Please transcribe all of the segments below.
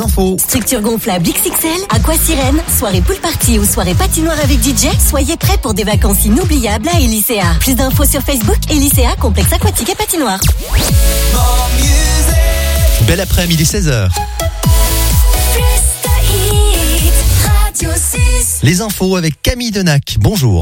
infos. Structure gonflable XXL, Aquasirène, soirée pool party ou soirée patinoire avec DJ, soyez prêts pour des vacances inoubliables à Elysea. Plus d'infos sur Facebook, Elysea, complexe aquatique et patinoire. Belle après-midi, 16h. Les infos avec Camille Denac. Bonjour.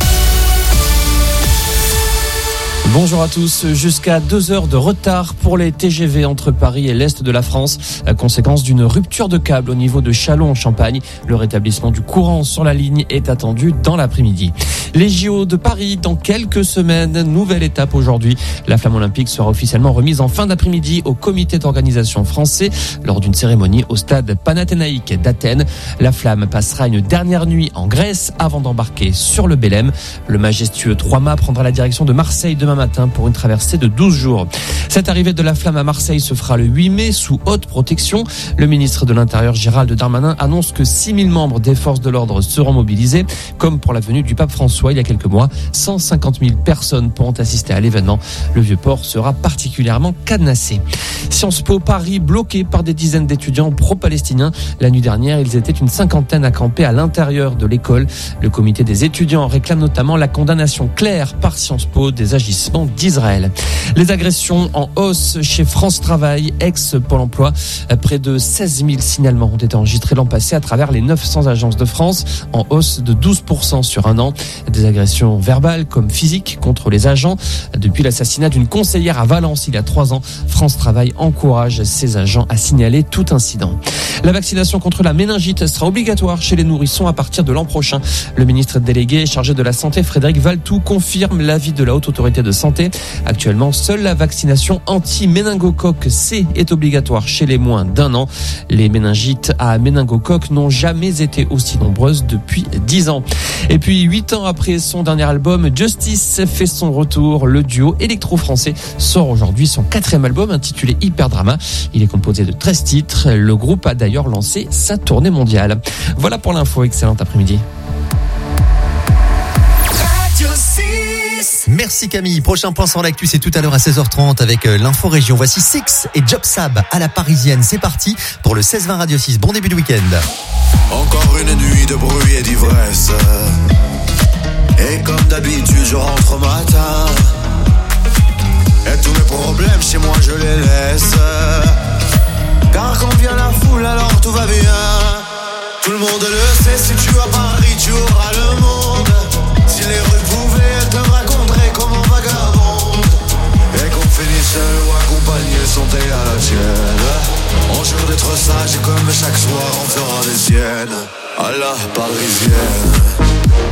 Bonjour à tous. Jusqu'à 2 heures de retard pour les TGV entre Paris et l'Est de la France, à conséquence d'une rupture de câble au niveau de Châlons en Champagne. Le rétablissement du courant sur la ligne est attendu dans l'après-midi. Les JO de Paris dans quelques semaines. Nouvelle étape aujourd'hui. La flamme olympique sera officiellement remise en fin d'après-midi au comité d'organisation français lors d'une cérémonie au stade panathénaïque d'Athènes. La flamme passera une dernière nuit en Grèce avant d'embarquer sur le Belém. Le majestueux 3-mâts prendra la direction de Marseille demain matin pour une traversée de 12 jours. Cette arrivée de la flamme à Marseille se fera le 8 mai sous haute protection. Le ministre de l'Intérieur Gérald Darmanin annonce que 6000 membres des forces de l'ordre seront mobilisés. Comme pour la venue du pape François il y a quelques mois, 150 000 personnes pourront assister à l'événement. Le Vieux-Port sera particulièrement cadenassé. Sciences Po Paris bloqué par des dizaines d'étudiants pro-palestiniens. La nuit dernière, ils étaient une cinquantaine à camper à l'intérieur de l'école. Le comité des étudiants réclame notamment la condamnation claire par Sciences Po des agissements d'Israël. Les agressions en hausse chez France Travail, ex-Pôle emploi. Près de 16 000 signalements ont été enregistrés l'an passé à travers les 900 agences de France, en hausse de 12% sur un an. Des agressions verbales comme physiques contre les agents. Depuis l'assassinat d'une conseillère à Valence il y a 3 ans, France Travail encourage ses agents à signaler tout incident. La vaccination contre la méningite sera obligatoire chez les nourrissons à partir de l'an prochain. Le ministre délégué chargé de la Santé, Frédéric Valletoux, confirme l'avis de la Haute Autorité de Santé. Actuellement, seule la vaccination anti-méningocoque C est obligatoire chez les moins d'1 an. Les méningites à méningocoque n'ont jamais été aussi nombreuses depuis 10 ans. Et puis, 8 ans après son dernier album, Justice fait son retour. Le duo électro-français sort aujourd'hui son 4e album intitulé Hyper Drama. Il est composé de 13 titres. Le groupe a d'ailleurs lancé sa tournée mondiale. Voilà pour l'info. Excellent après-midi. Merci Camille. Prochain point sur l'actu, c'est tout à l'heure à 16h30 avec l'info région. Voici Six et Job Sab à la parisienne. C'est parti pour le 16-20 Radio 6. Bon début de week-end. Encore une nuit de bruit et d'ivresse. Et comme d'habitude, je rentre au matin. Et tous mes problèmes chez moi, je les laisse. Car quand vient la foule, alors tout va bien. Tout le monde le sait, si tu as Paris, tu auras le monde. Si les rues pouvaient, elles te raconteraient comment vagabonde. Et qu'on finisse seul ou accompagné, santé à la tienne. On jure d'être sage et comme chaque soir, on fera des siennes. À la parisienne.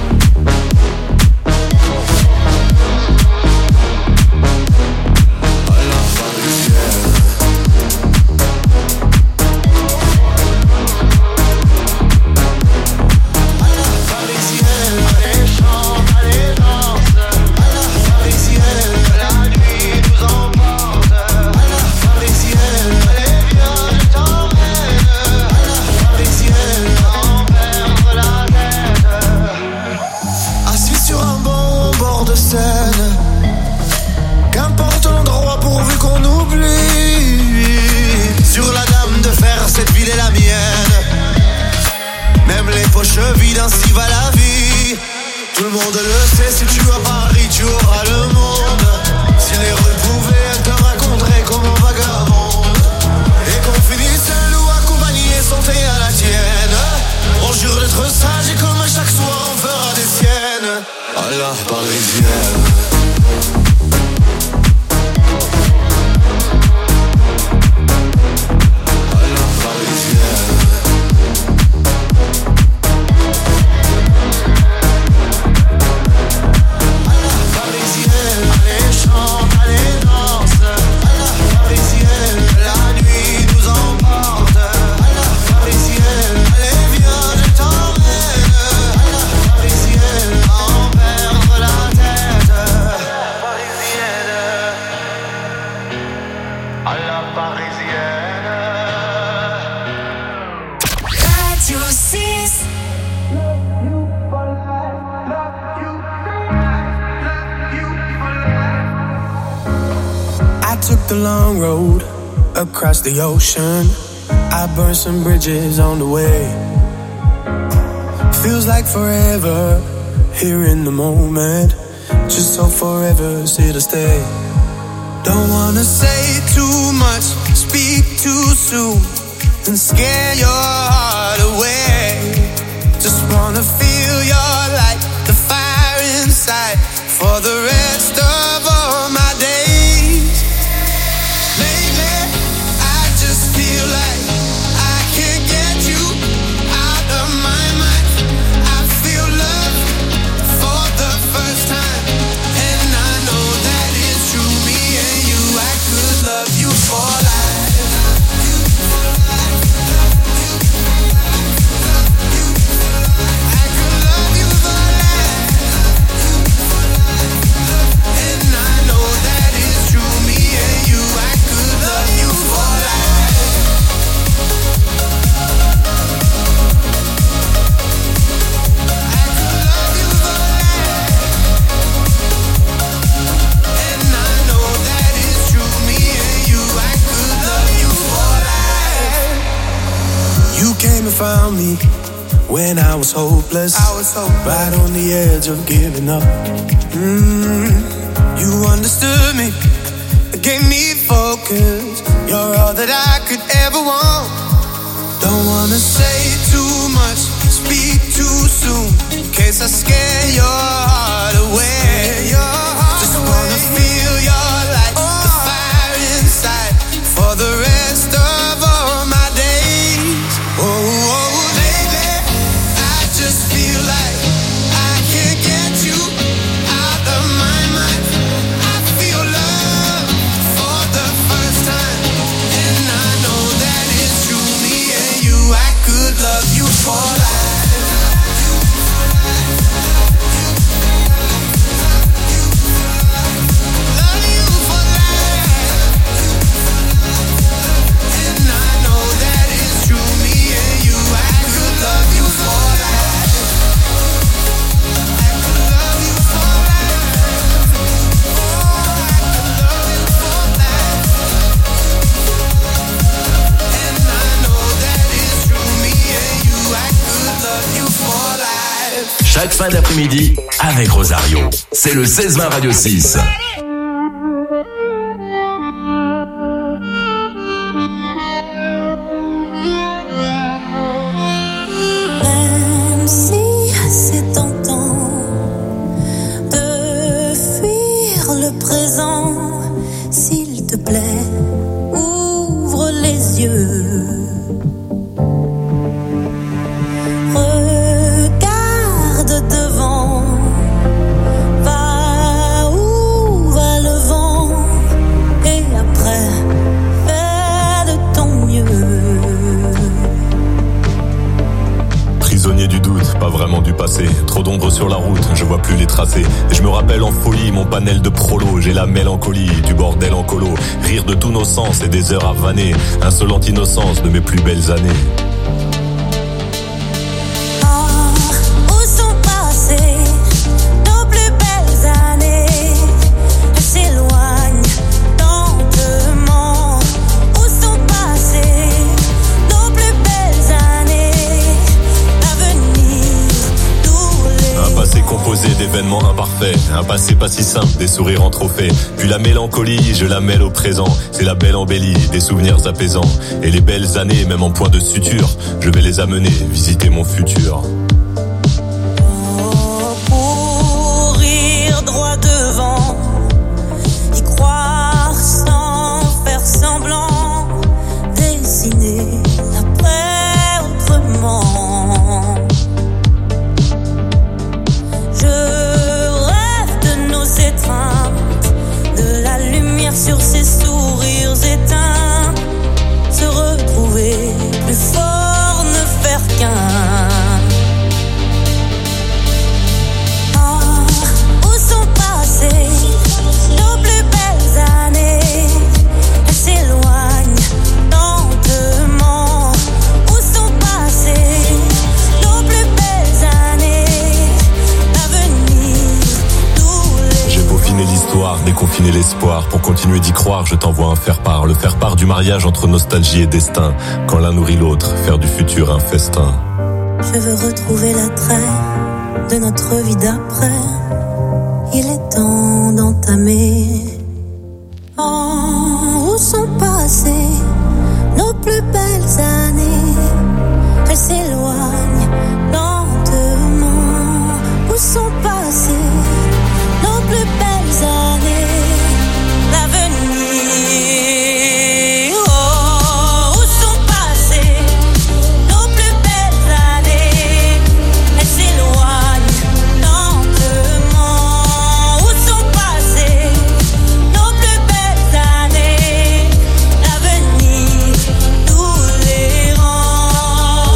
Qu'importe l'endroit pourvu qu'on oublie. Sur la dame de fer, cette ville est la mienne. Même les poches vides, ainsi va la vie. Tout le monde le sait, si tu as Paris, tu auras le monde. Si les rues pouvaient, elles te raconteraient comment vagabonde. Et qu'on finisse seul ou accompagné, santé à la tienne. On jure d'être sage et comme chaque soir, on fera des siennes. À la parisienne. The long road across the ocean. I burned some bridges on the way. Feels like forever here in the moment. Just so forever's here to stay. Don't wanna say too much, speak too soon, and scare your heart away. Just wanna feel your light, the fire inside, for the rest of all my days. Lately, I just feel like I can't get you out of my mind. I feel love for the first time, and I know that it's true. Me and you, I could love you for life. Found me when I was hopeless, right on the edge of giving up. You understood me, gave me focus. You're all that I could ever want. Don't wanna say too much, speak too soon, in case I scare your heart away. Just wanna feel your light, the fire inside, for the rest of all my days. Lately, I just feel like I can't get you out of my mind. I feel love for the first time, and I know that it's true. Me and you, I could love you for life. Chaque fin d'après-midi avec Rosario. C'est le 16-20 Radio 6. Même si c'est tentant de fuir le présent, s'il te plaît, ouvre les yeux. Vraiment du passé, trop d'ombre sur la route, je vois plus les tracés. Et je me rappelle en folie mon panel de prolo. J'ai la mélancolie du bordel en colo. Rire de tous nos sens et des heures à vanner. Insolente innocence de mes plus belles années. D'événements imparfaits, un passé pas si simple, des sourires en trophée. Puis la mélancolie, je la mêle au présent. C'est la belle embellie, des souvenirs apaisants. Et les belles années, même en point de suture, je vais les amener visiter mon futur. Courir droit devant, y croire sans faire semblant, dessiner l'après autrement. De la lumière sur ses sourires éteints, se retrouver plus fort, ne faire qu'un. déconfiner l'espoir. Pour continuer d'y croire, je t'envoie un faire-part. Le faire-part du mariage entre nostalgie et destin. Quand l'un nourrit l'autre, faire du futur un festin. Je veux retrouver l'attrait de notre vie d'après. Il est temps d'entamer. Oh, où sont passées nos plus belles années? Elles s'éloignent lentement. Où sont passées nos plus belles années? L'avenir. Oh, où sont passées nos plus belles années? Elles s'éloignent lentement. Où sont passées nos plus belles années? L'avenir nous les rend.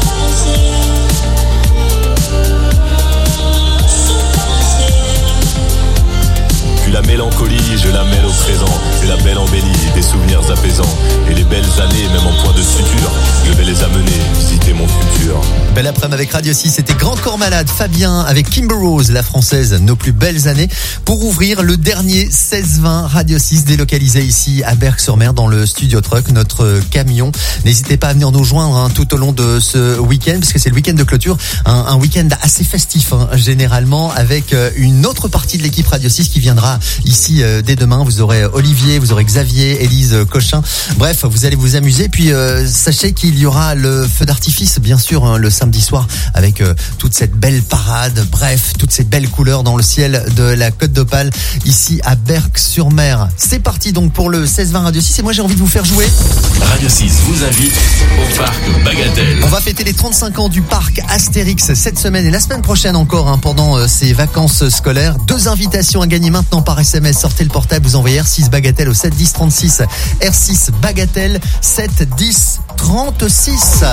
Puis la mélancolie, je la mêle au présent. C'est la belle embellie, des souvenirs apaisants. Et les belles années, même en point de suture, je vais les amener, visiter mon futur. Belle après-midi avec Radio 6, c'était Grand Corps Malade, Fabien avec Kimber Rose, la française, nos plus belles années, pour ouvrir le dernier 16-20 Radio 6 délocalisé ici à Berck-sur-Mer dans le Studio Truck, notre camion. N'hésitez pas à venir nous joindre tout au long de ce week-end, parce que c'est le week-end de clôture, un week-end assez festif généralement, avec une autre partie de l'équipe Radio 6 qui viendra ici dès demain. Vous aurez Olivier, vous aurez Xavier, Élise Cochin. Bref, vous allez vous amuser. Puis sachez qu'il y aura le feu d'artifice, bien sûr, le samedi soir, avec toute cette belle parade. Bref, toutes ces belles couleurs dans le ciel de la Côte d'Opale, ici à Berck-sur-Mer. C'est parti donc pour le 16-20 Radio 6. Et moi, j'ai envie de vous faire jouer. Radio 6 vous invite au parc Bagatelle. On va fêter les 35 ans du parc Astérix cette semaine et la semaine prochaine encore, pendant ces vacances scolaires. 2 invitations à gagner maintenant par SMS. Sortez le portable, vous envoyez R6 Bagatelle au 7 10 36. R6 Bagatelle 7 10 36.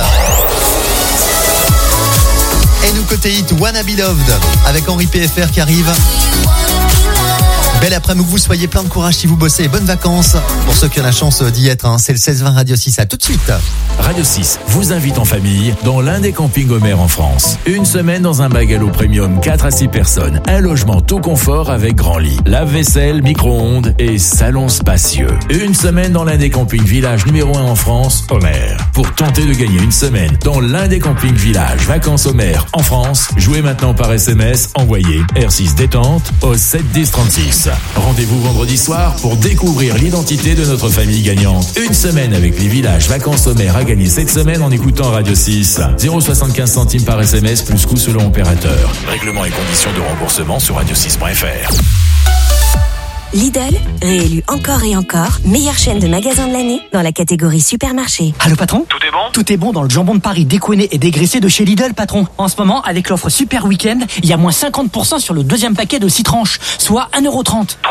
Et nous côté hit, Wanna Be Loved avec Henri PFR qui arrive. Belle après-midi, que vous soyez plein de courage si vous bossez. Bonnes vacances pour ceux qui ont la chance d'y être. C'est le 16-20 Radio 6. À tout de suite. Radio 6 vous invite en famille dans l'un des campings Homer en France. Une semaine dans un bungalow premium 4 à 6 personnes. Un logement tout confort avec grand lit, lave-vaisselle, micro-ondes et salon spacieux. Une semaine dans l'un des campings village numéro 1 en France, Homer. Pour tenter de gagner une semaine dans l'un des campings village vacances Homer en France, jouez maintenant par SMS, envoyez R6 détente au 7 10 36. Rendez-vous vendredi soir pour découvrir l'identité de notre famille gagnante. Une semaine avec les villages vacances Homer à gagner cette semaine en écoutant Radio 6. 0,75 centimes par SMS plus coût selon opérateur. Règlements et conditions de remboursement sur radio6.fr. Lidl, réélu encore et encore, meilleure chaîne de magasins de l'année dans la catégorie supermarché. Allô patron ? Tout est bon ? Tout est bon dans le jambon de Paris décoiné et dégraissé de chez Lidl, patron. En ce moment, avec l'offre Super Week-end, il y a moins 50% sur le deuxième paquet de 6 tranches, soit 1,30€. 3,91€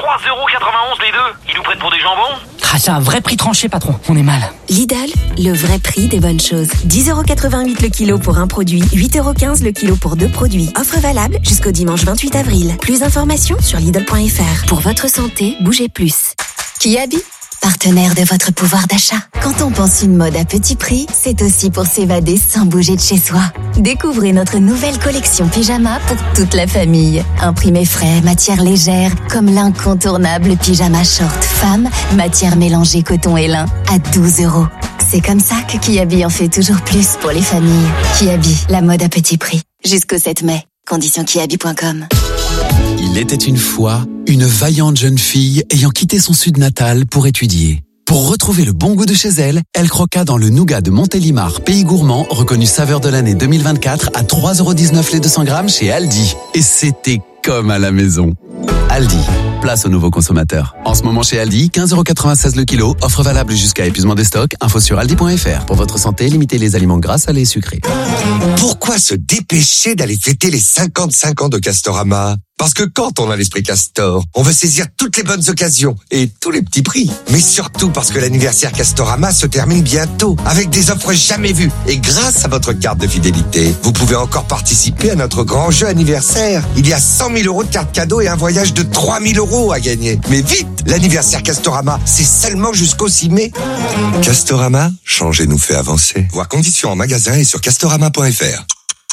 les deux. Ils nous prennent pour des jambons ? Ah, c'est un vrai prix tranché, patron. On est mal. Lidl, le vrai prix des bonnes choses. 10,88€ le kilo pour un produit, 8,15€ le kilo pour 2 produits. Offre valable jusqu'au dimanche 28 avril. Plus d'informations sur Lidl.fr. Pour votre santé, bougez plus. Kiabi, partenaire de votre pouvoir d'achat. Quand on pense une mode à petit prix, c'est aussi pour s'évader sans bouger de chez soi. Découvrez notre nouvelle collection pyjama pour toute la famille. Imprimé frais, matière légère, comme l'incontournable pyjama short femme, matière mélangée coton et lin, à 12€. C'est comme ça que Kiabi en fait toujours plus pour les familles. Kiabi, la mode à petit prix. Jusqu'au 7 mai. Conditions kiabi.com. Il était une fois une vaillante jeune fille ayant quitté son sud natal pour étudier. Pour retrouver le bon goût de chez elle, elle croqua dans le nougat de Montélimar, pays gourmand, reconnu saveur de l'année 2024 à 3,19€ les 200 grammes chez Aldi. Et c'était comme à la maison. Aldi, place aux nouveaux consommateurs. En ce moment chez Aldi, 15,96€ le kilo, offre valable jusqu'à épuisement des stocks, info sur aldi.fr. Pour votre santé, limitez les aliments gras, salés et sucrés. Pourquoi se dépêcher d'aller fêter les 55 ans de Castorama ? Parce que quand on a l'esprit Castor, on veut saisir toutes les bonnes occasions et tous les petits prix. Mais surtout parce que l'anniversaire Castorama se termine bientôt avec des offres jamais vues. Et grâce à votre carte de fidélité, vous pouvez encore participer à notre grand jeu anniversaire. Il y a 100 000€ de cartes cadeaux et un voyage de 3 000€ à gagner. Mais vite, l'anniversaire Castorama, c'est seulement jusqu'au 6 mai. Castorama, changer nous fait avancer. Voir conditions en magasin et sur castorama.fr.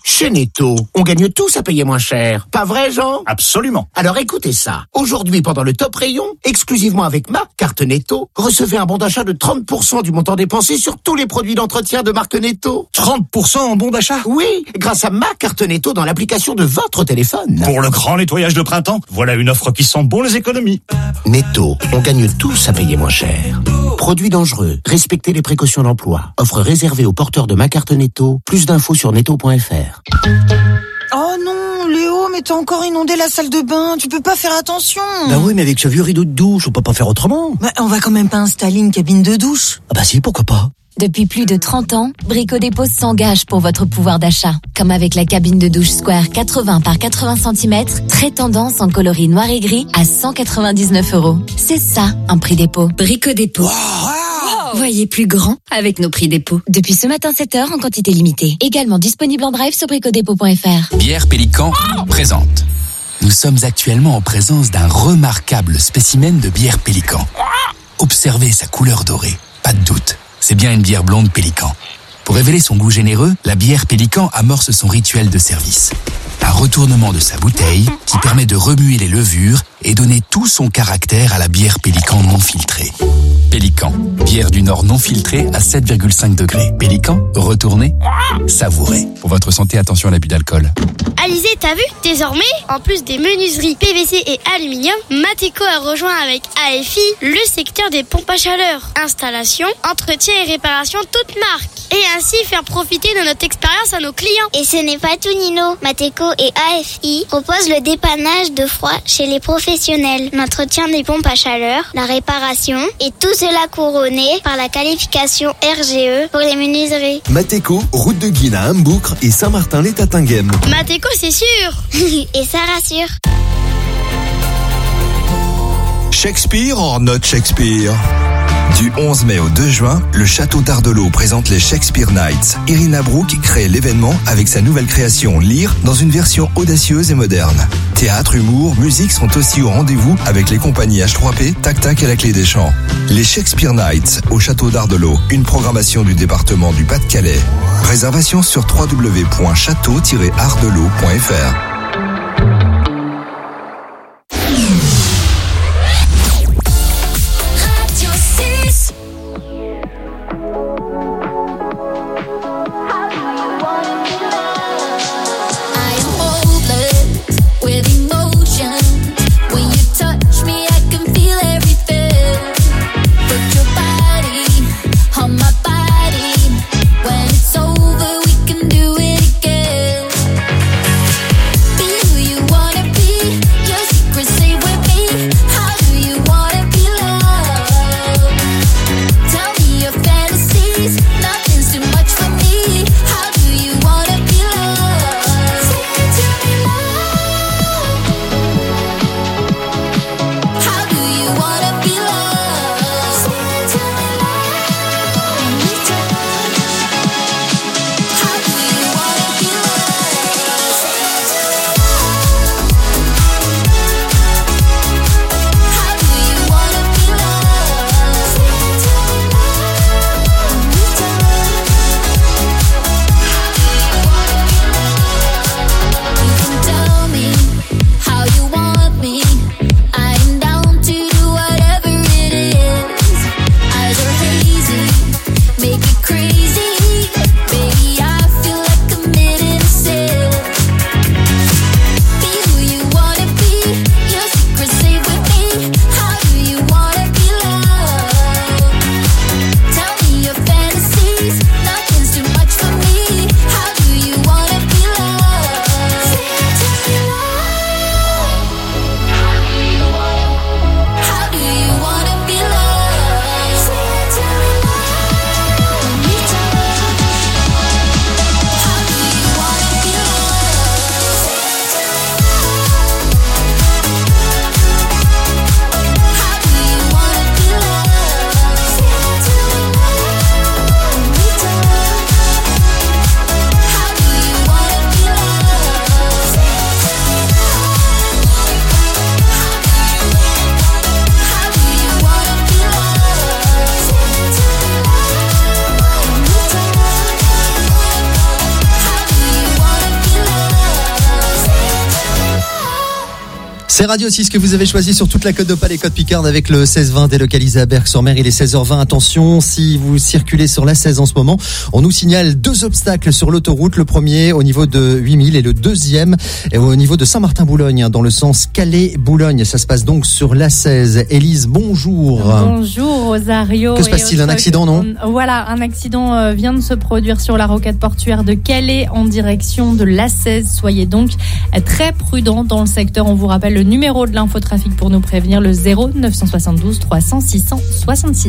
Chez Netto, on gagne tous à payer moins cher. Pas vrai, Jean? Absolument. Alors écoutez ça. Aujourd'hui, pendant le top rayon, exclusivement avec ma carte Netto, recevez un bon d'achat de 30% du montant dépensé sur tous les produits d'entretien de marque Netto. 30% en bon d'achat? Oui, grâce à ma carte Netto dans l'application de votre téléphone. Pour le grand nettoyage de printemps, voilà une offre qui sent bon les économies. Netto, on gagne tous à payer moins cher. Produits dangereux, respectez les précautions d'emploi. Offre réservée aux porteurs de ma carte Netto. Plus d'infos sur netto.fr. Oh non, Léo, mais t'as encore inondé la salle de bain. Tu peux pas faire attention. Bah oui, mais avec ce vieux rideau de douche, on peut pas faire autrement. Bah, on va quand même pas installer une cabine de douche. Ah bah si, pourquoi pas. Depuis plus de 30 ans, Brico Dépôt s'engage pour votre pouvoir d'achat. Comme avec la cabine de douche Square 80 par 80 cm, très tendance en coloris noir et gris à 199 €. C'est ça, un prix dépôt. Brico Dépôt. Voyez plus grand avec nos prix dépôt. Depuis ce matin 7h en quantité limitée. Également disponible en drive sur bricodépôt.fr. Bière Pélican présente. Nous sommes actuellement en présence d'un remarquable spécimen de bière Pélican. Observez sa couleur dorée. Pas de doute, c'est bien une bière blonde Pélican. Pour révéler son goût généreux, la bière Pélican amorce son rituel de service. Un retournement de sa bouteille qui permet de remuer les levures et donner tout son caractère à la bière Pélican non filtrée. Pélican, bière du Nord non filtrée à 7,5 degrés. Pélican, retournez, savourez. Pour votre santé, attention à l'abus d'alcool. Alizé, t'as vu? Désormais, en plus des menuiseries PVC et aluminium, Mateko a rejoint avec AFI le secteur des pompes à chaleur. Installation, entretien et réparation toutes marques. Et ainsi faire profiter de notre expérience à nos clients. Et ce n'est pas tout, Nino. Mateko et AFI proposent le dépannage de froid chez les professionnels, l'entretien des pompes à chaleur, la réparation et tout cela couronné par la qualification RGE pour les menuiseries. Mateko, route de Guînes à Hamboucre et Saint-Martin-les-Tatinguem. Mateko, c'est sûr. Et ça rassure. Shakespeare hors note Shakespeare. Du 11 mai au 2 juin, le Château d'Ardelot présente les Shakespeare Nights. Irina Brook crée l'événement avec sa nouvelle création Lire dans une version audacieuse et moderne. Théâtre, humour, musique sont aussi au rendez-vous avec les compagnies H3P, Tac Tac et la Clé des Champs. Les Shakespeare Nights au Château d'Ardelot, une programmation du département du Pas-de-Calais. Réservation sur www.château-ardelot.fr. C'est Radio 6 que vous avez choisi sur toute la côte d'Opale et côte Picarde avec le 16-20 délocalisé à Berck-sur-Mer. Il est 16h20. Attention, si vous circulez sur la 16 en ce moment, on nous signale 2 obstacles sur l'autoroute. Le premier au niveau de 8000 et le deuxième au niveau de Saint-Martin-Boulogne, dans le sens Calais-Boulogne. Ça se passe donc sur la 16. Élise, bonjour. Bonjour Rosario. Que se passe-t-il? Un accident, non? Voilà, un accident vient de se produire sur la rocade portuaire de Calais en direction de la 16. Soyez donc très prudents dans le secteur. On vous rappelle le numéro de l'infotrafic pour nous prévenir, le 0 972 300 666.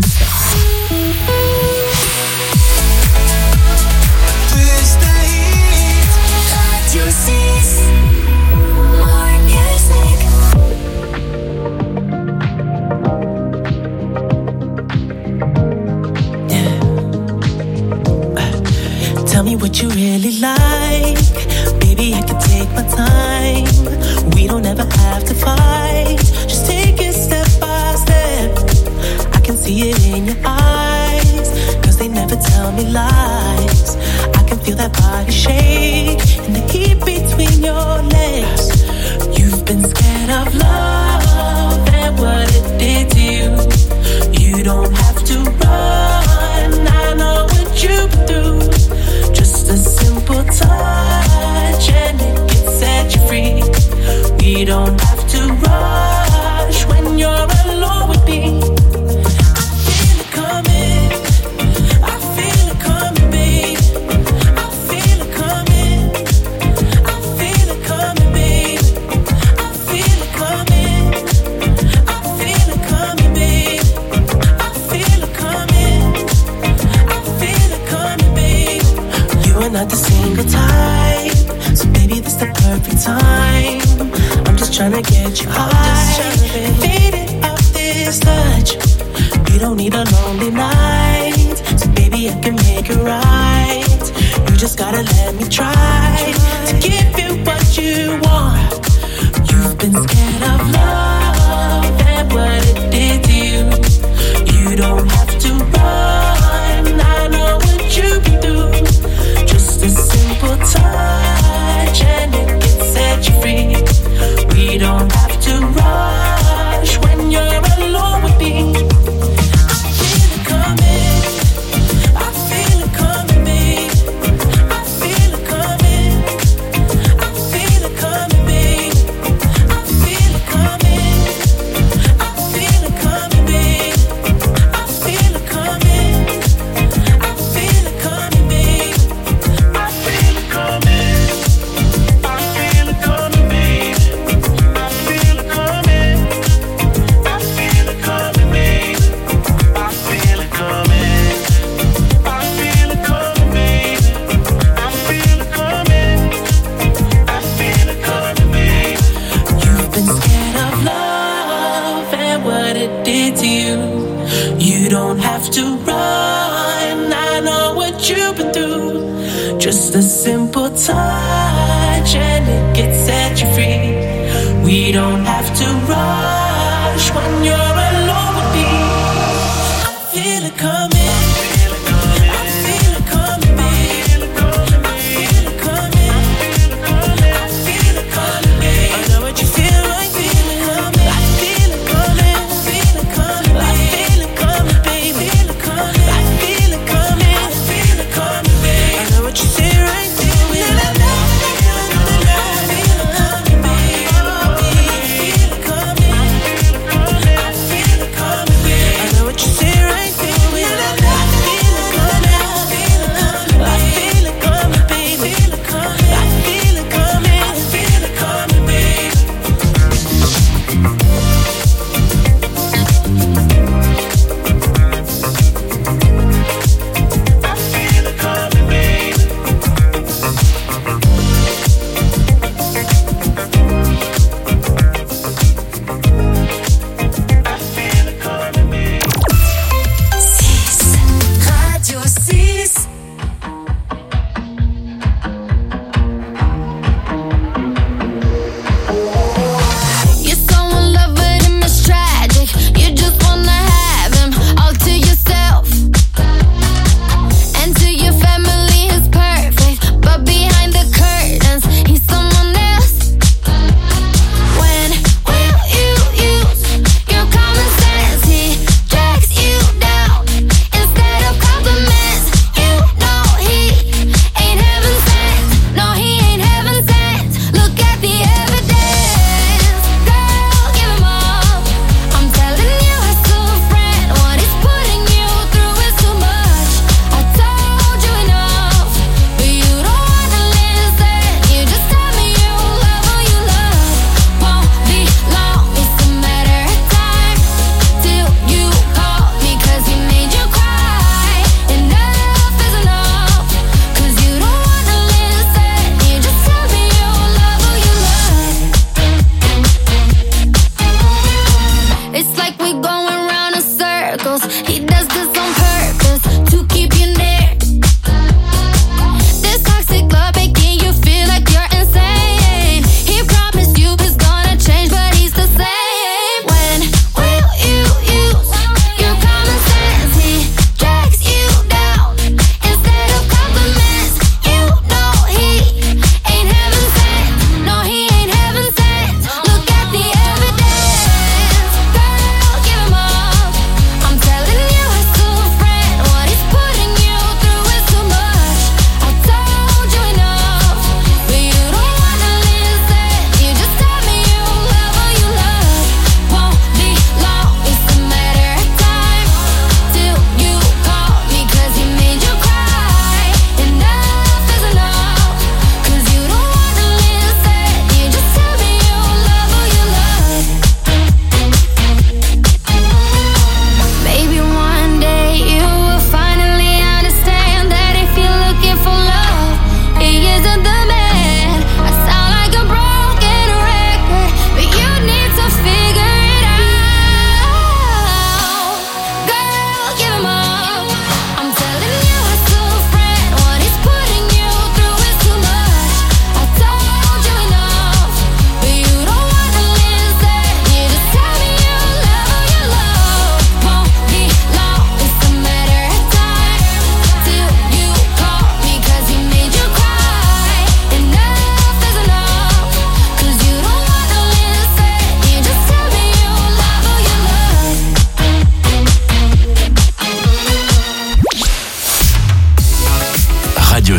Tell me what you really like. Baby, I can take my time. We don't ever have to fight. Just take it step by step. I can see it in your eyes, 'cause they never tell me lies. I can feel that body shake and the heat between your legs. You've been scared of love and what it did to you. You don't have to run, I know what you've been through. Just a simple touch and it can set you free. We don't have to rush when you're alone with me. I feel it coming, I feel it coming, babe. I feel it coming, I feel it coming, babe. I feel it coming, I feel it coming, babe. I feel it coming, I feel it coming, babe. You are not the single type, so baby, this the perfect time. I'm just tryna get you high, faded off this touch. You don't need a lonely night, so baby, I can make it right. You just gotta let me try to give you what you want. You've been scared of love and what it did to you. You don't have to run, I know what you've been through. Just a simple touch and it can set you free. We don't have to rush when you're alone with me. I feel it coming, I feel it coming, babe. I feel it coming, I feel it coming, babe. I feel it coming, I feel it coming, babe. I feel it coming, I feel it coming, babe. I feel it coming, I feel it coming, babe. I feel it coming, I feel it coming, babe. I feel it coming, I feel it coming, babe. I feel it coming, I feel it coming, babe. You've been scared of love and what it did to you. You don't have to run, I know what you've been through. Just a simple touch and it can set you free. We don't have to rush when you're alone with me. I feel it coming, I feel it coming, babe. I feel it coming, I feel it coming, babe. I know what you feel like, feel it coming. I feel it coming, I feel it coming, I feel it coming, babe. I feel it coming, I feel it coming, I feel it coming, babe. I know what you feel right, feel it. I feel it coming, babe. I feel it coming, I feel it coming, babe. I know what you feel right, feel it.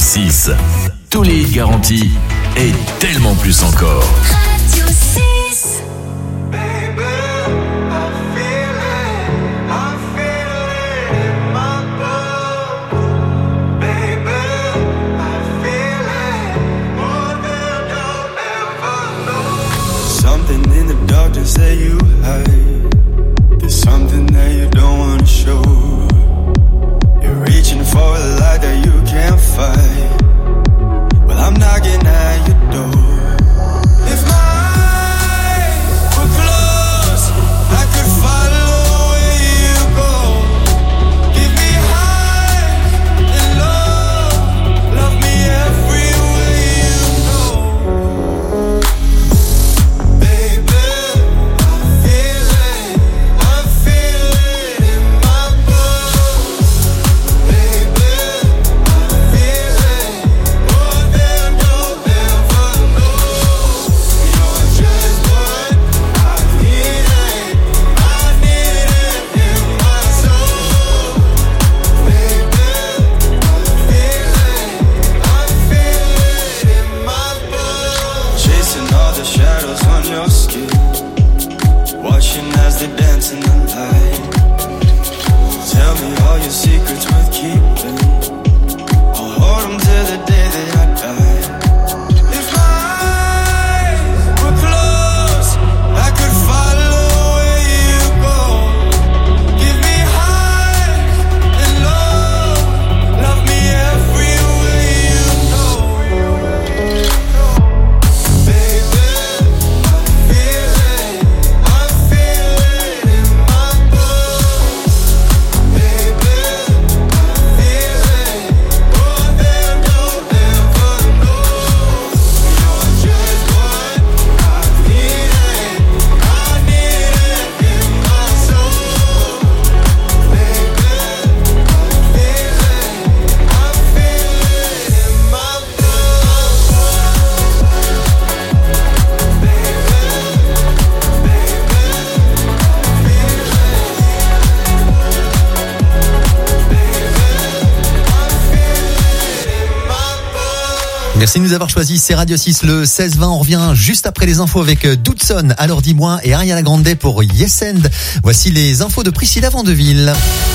6. Tous les hits garantis et tellement plus encore. Radio 6. Something in the darkness that you hide. There's something that you don't wanna show. You're reaching for a light that you can't fight. Well, I'm knocking at your door. If my eyes were closed, I could follow where you go. Give me high and low, love me everywhere you go. Baby, I feel it in my bones. Baby, I feel it more than you'll ever know. You're just what I needed. I need it in my soul. Baby, I feel it in my bones. Chasing all the shadows on your skin, watching as they dance in the light. Tell me all your secrets worth keeping. I'll hold them till the day that I die. If my eyes were closed, I could follow where you go. Give me high and low, love me everywhere you go. Baby, I feel it in my bones. Baby, I feel it more than you'll ever know. You're just what I needed. I need it in my soul. Baby, I feel it in my Merci de nous avoir choisi, c'est Radio 6 le 16-20. On revient juste après les infos avec Doudson, Alors dis-moi, et Ariana Grande pour Yes And. Voici les infos de Priscilla Vandeville.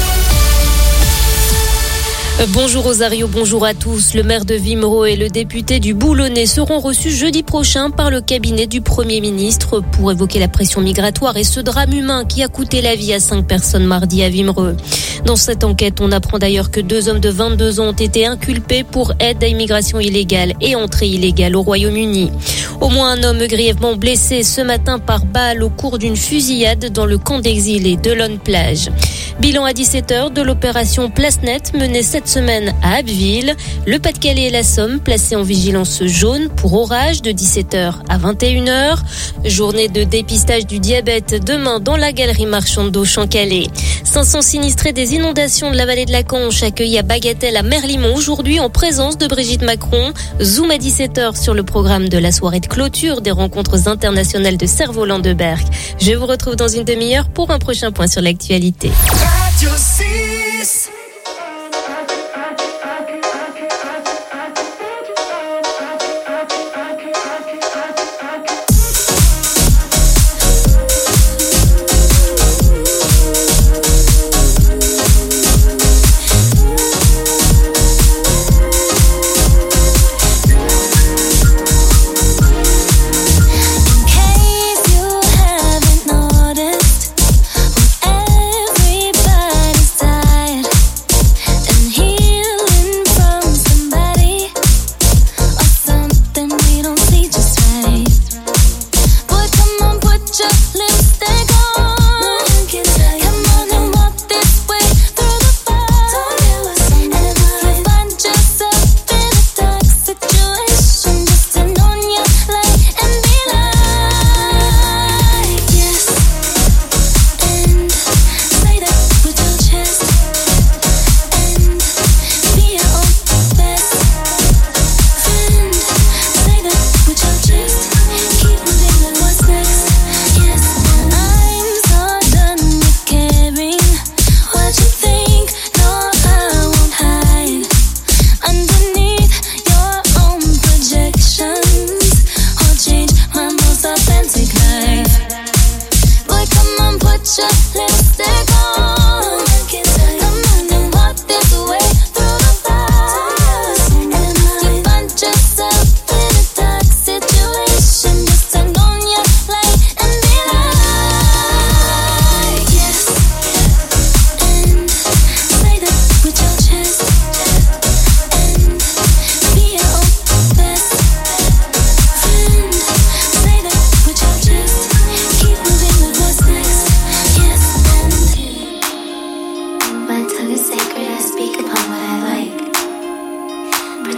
Bonjour Rosario, bonjour à tous. Le maire de Wimereux et le député du Boulonnais seront reçus jeudi prochain par le cabinet du Premier ministre pour évoquer la pression migratoire et ce drame humain qui a coûté la vie à 5 personnes mardi à Wimereux. Dans cette enquête, on apprend d'ailleurs que 2 hommes de 22 ans ont été inculpés pour aide à immigration illégale et entrée illégale au Royaume-Uni. Au moins un homme grièvement blessé ce matin par balle au cours d'une fusillade dans le camp d'exilés de Lonne-Plage. Bilan à 17h de l'opération Place Nette menée cette semaine à Abbeville. Le Pas-de-Calais et la Somme placés en vigilance jaune pour orage de 17h à 21h. Journée de dépistage du diabète demain dans la galerie marchande d'Auchan-Calais. 500 sinistrés des inondations de la vallée de la Conche accueillis à Bagatelle à Merlimont aujourd'hui en présence de Brigitte Macron. Zoom à 17h sur le programme de la soirée de clôture des rencontres internationales de Cerf-Volant de Berck. Je vous retrouve dans une demi-heure pour un prochain point sur l'actualité. Radio 6. Everybody's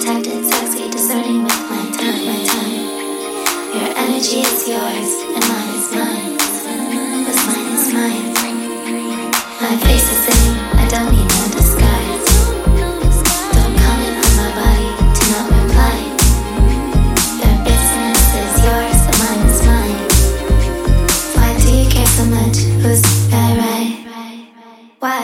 protected, sexy, discerning with my time. Your energy is yours, and mine is mine. What's mine is mine. My face is same, I don't need no disguise. Don't comment on my body, do not reply. Their business is yours, and mine is mine. Why do you care so much? Who's that right? Why?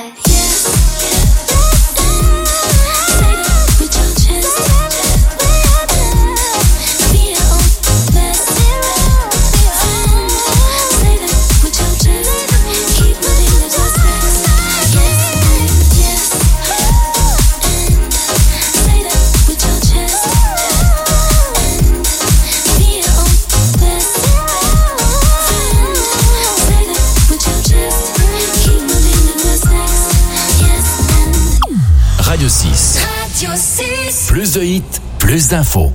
Radio 6. Radio 6. Plus de hits, plus d'infos.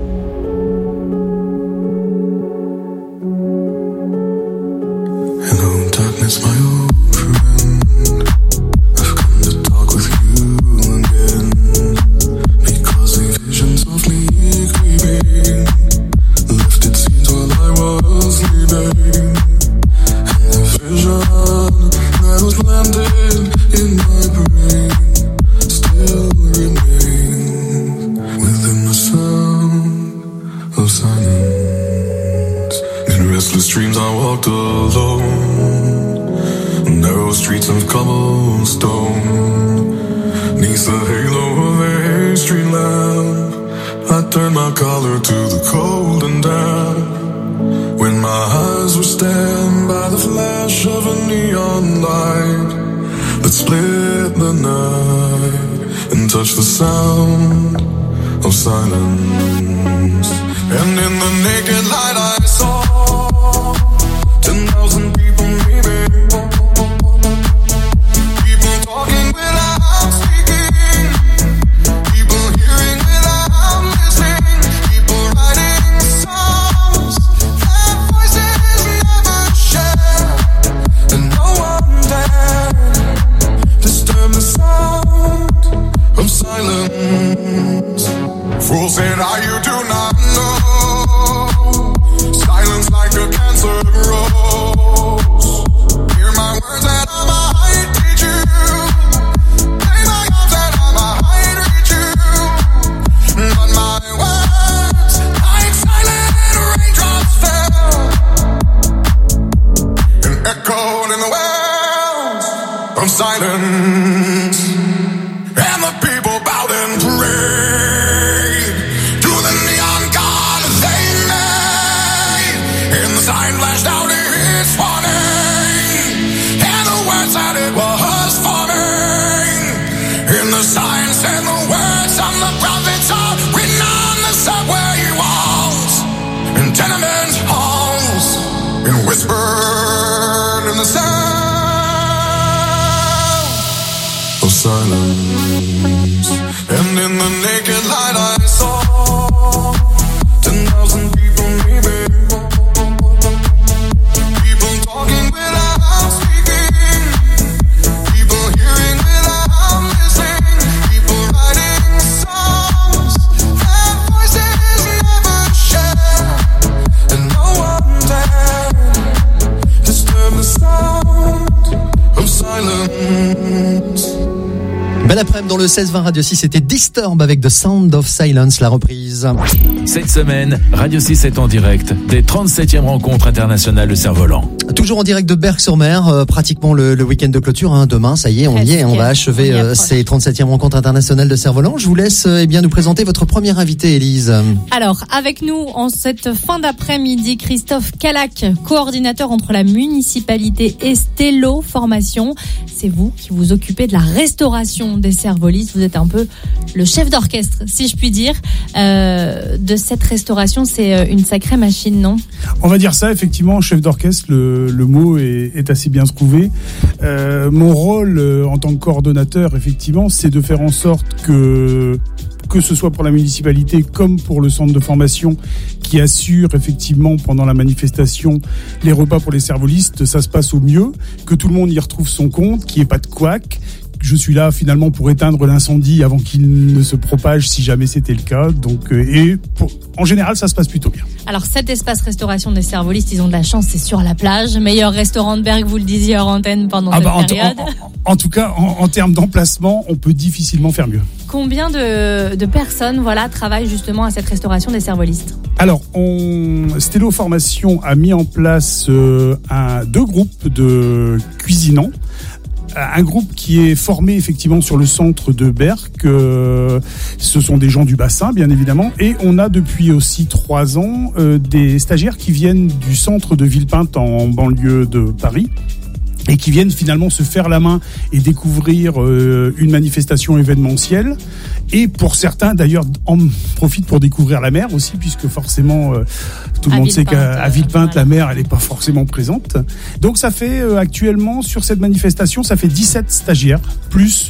Hello, darkness, my old friend. I've come to talk with you again. Because the visions of me creeping left its seeds while I was sleeping. And the vision that was planted in my brain still remains within the sound of silence. In restless dreams I walked alone, narrow streets of cobblestone. Neath the halo of a street lamp, I turned my collar to the cold and damp. When my eyes were stabbed by the flash of a neon light that split the night and touched the sound of silence. And in the naked light I saw 10,000 people maybe. People talking without speaking. People hearing without listening. People writing songs that voices never share. And no one dared disturb the sound of silence. Fool said, you do not know. Silence like a cancer grows. Hear my words that I might teach you. Play my arms that I might reach you. But my words, like silent raindrops, fell and echoed in the wells of silence. And the people bowed and prayed to the neon god they made. And the sign flashed out its warning, and the words that it was forming. And the sign said the words of the prophets are written on the subway walls and tenement halls, and whispered in the sound of silence. And in the naked light I saw 10,000 people maybe. People talking without speaking. People hearing without listening. People writing songs that voices never share. And no one dared disturb the sound of silence. Belle après-midi dans le 16-20 Radio 6, c'était Disturb avec The Sound of Silence, la reprise. Cette semaine, Radio 6 est en direct des 37e rencontres internationales de cerf-volant. Toujours en direct de Berck-sur-Mer, pratiquement le week-end de clôture. Hein. Demain, ça y est, on y est. On va achever ces 37e rencontres internationales de cerf-volant. Je vous laisse bien nous présenter votre première invitée, Élise. Alors, avec nous en cette fin d'après-midi, Christophe Calac, coordinateur entre la municipalité et Stello Formation. C'est vous qui vous occupez de la restauration des cerf-volistes. Vous êtes un peu le chef d'orchestre, si je puis dire, de cette restauration. C'est une sacrée machine, non ? On va dire ça, effectivement, chef d'orchestre, le mot est assez bien trouvé. Mon rôle en tant que coordonnateur, effectivement, c'est de faire en sorte que ce soit pour la municipalité comme pour le centre de formation qui assure effectivement pendant la manifestation les repas pour les cerf-volistes, ça se passe au mieux, que tout le monde y retrouve son compte, qu'il n'y ait pas de couac. je suis là finalement pour éteindre l'incendie avant qu'il ne se propage si jamais c'était le cas. Donc, en général, ça se passe plutôt bien. Alors cet espace restauration des Cervolistes, ils ont de la chance, c'est sur la plage. Meilleur restaurant de Berck, vous le disiez hors antenne pendant cette période. En tout cas, en termes d'emplacement, on peut difficilement faire mieux. Combien de personnes travaillent justement à cette restauration des Cervolistes ? Alors, Stello Formation a mis en place 2 groupes de cuisinants. Un groupe qui est formé effectivement sur le centre de Berck. Ce sont des gens du bassin, bien évidemment. Et on a depuis aussi 3 ans des stagiaires qui viennent du centre de Villepinte en banlieue de Paris. Et qui viennent finalement se faire la main et découvrir une manifestation événementielle. Et pour certains, d'ailleurs, en profitent pour découvrir la mer aussi, puisque forcément, tout le monde sait qu'à Villepinte, la mer, elle n'est pas forcément présente. Donc ça fait actuellement, sur cette manifestation, ça fait 17 stagiaires, plus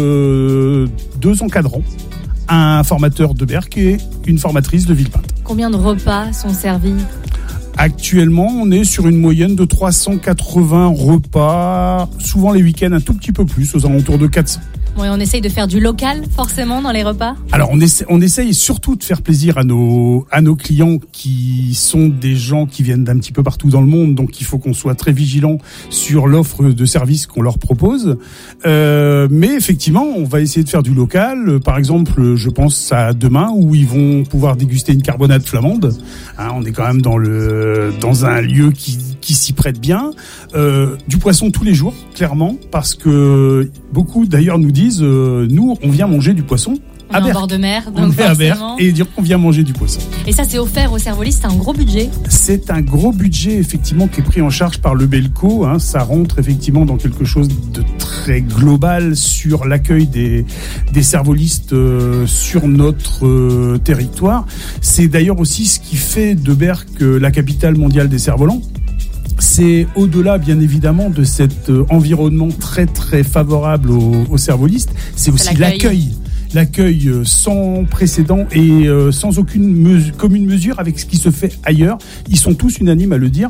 2 encadrants, un formateur de Berck et une formatrice de Villepinte. Combien de repas sont servis ? Actuellement, on est sur une moyenne de 380 repas, souvent les week-ends un tout petit peu plus, aux alentours de 400. Bon, et on essaye de faire du local, forcément, dans les repas ? Alors, on essaye surtout de faire plaisir à nos clients qui sont des gens qui viennent d'un petit peu partout dans le monde, donc il faut qu'on soit très vigilant sur l'offre de services qu'on leur propose. Mais effectivement, on va essayer de faire du local. Par exemple, je pense à demain où ils vont pouvoir déguster une carbonade flamande. On est quand même dans un lieu qui s'y prête bien. Du poisson tous les jours, clairement, parce que beaucoup d'ailleurs nous disent nous, on vient manger du poisson à Berck. Bord de mer, donc on est à Berck et dire qu'on vient manger du poisson. Et ça, c'est offert aux Cervolistes, c'est un gros budget. C'est un gros budget, effectivement, qui est pris en charge par le Belco. Ça rentre effectivement dans quelque chose de très global sur l'accueil des Cervolistes sur notre territoire. C'est d'ailleurs aussi ce qui fait de Berck la capitale mondiale des cerfs-volants. C'est au-delà, bien évidemment, de cet environnement très très favorable aux cervolistes, c'est aussi l'accueil sans précédent et sans aucune commune mesure avec ce qui se fait ailleurs. Ils sont tous unanimes à le dire.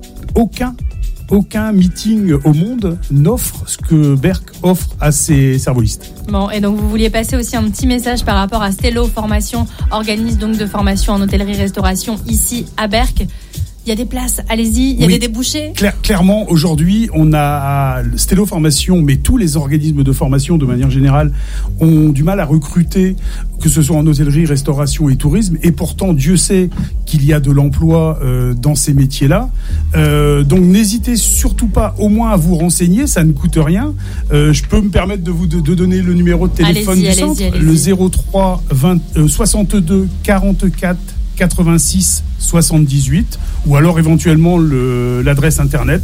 Aucun meeting au monde n'offre ce que Berck offre à ses cervolistes. Bon, et donc vous vouliez passer aussi un petit message par rapport à Stello Formation, organisme donc de formation en hôtellerie-restauration ici à Berck. Il y a des places, allez-y, il y a des débouchés. Clairement, aujourd'hui, on a Stello Formation, mais tous les organismes de formation, de manière générale, ont du mal à recruter, que ce soit en hôtellerie, restauration et tourisme. Et pourtant, Dieu sait qu'il y a de l'emploi dans ces métiers-là. Donc, n'hésitez surtout pas, au moins, à vous renseigner. Ça ne coûte rien. Je peux me permettre de vous donner le numéro de téléphone du centre, le 03 62 44 86 78, ou alors éventuellement l'adresse internet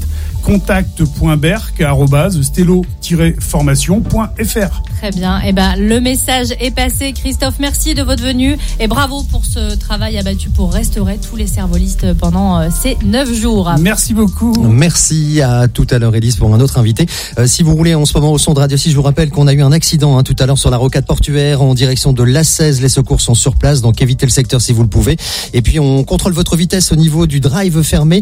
contact.berck@stello-formation.fr. Très bien. Le message est passé. Christophe, merci de votre venue et bravo pour ce travail abattu pour restaurer tous les cervolistes pendant ces 9 jours. Merci beaucoup. Merci, à tout à l'heure, Élise, pour un autre invité. Si vous roulez en ce moment au son de Radio 6, je vous rappelle qu'on a eu un accident tout à l'heure sur la rocade portuaire en direction de l'A16. Les secours sont sur place, donc évitez le secteur si vous le pouvez. Et puis on contrôle votre vitesse au niveau du drive fermier,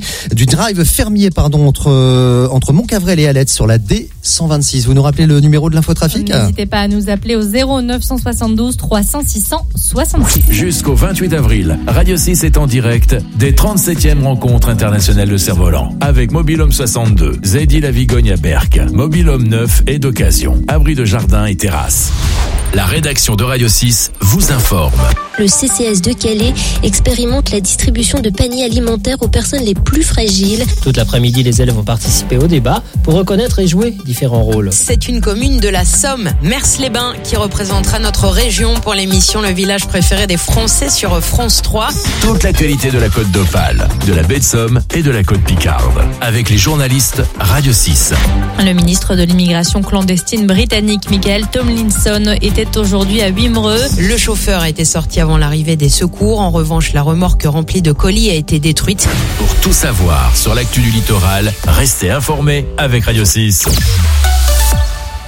entre Montcavrel et Alette sur la D126. Vous nous rappelez le numéro de l'infotrafic ? N'hésitez pas à nous appeler au 0972 300 666. Jusqu'au 28 avril, Radio 6 est en direct des 37e rencontres internationales de cerfs-volants avec Mobilhome 62, Zeddy la Vigogne à Berck, Mobilhome 9 et d'occasion, abri de jardin et terrasse. La rédaction de Radio 6 vous informe. Le CCAS de Calais expérimente la distribution de paniers alimentaires aux personnes les plus fragiles. Toute l'après-midi, les élèves vont participer au débat pour reconnaître et jouer différents rôles. C'est une commune de la Somme, Mers-les-Bains, qui représentera notre région pour l'émission Le village préféré des Français sur France 3. Toute l'actualité de la Côte d'Opale, de la baie de Somme et de la Côte Picarde. Avec les journalistes Radio 6. Le ministre de l'immigration clandestine britannique, Michael Tomlinson, était aujourd'hui à Wimereux. Le chauffeur a été sorti avant l'arrivée des secours. En revanche, la remorque remplie de colis a été détruite. Pour tout savoir sur l'actu du littoral, restez informés avec Radio 6.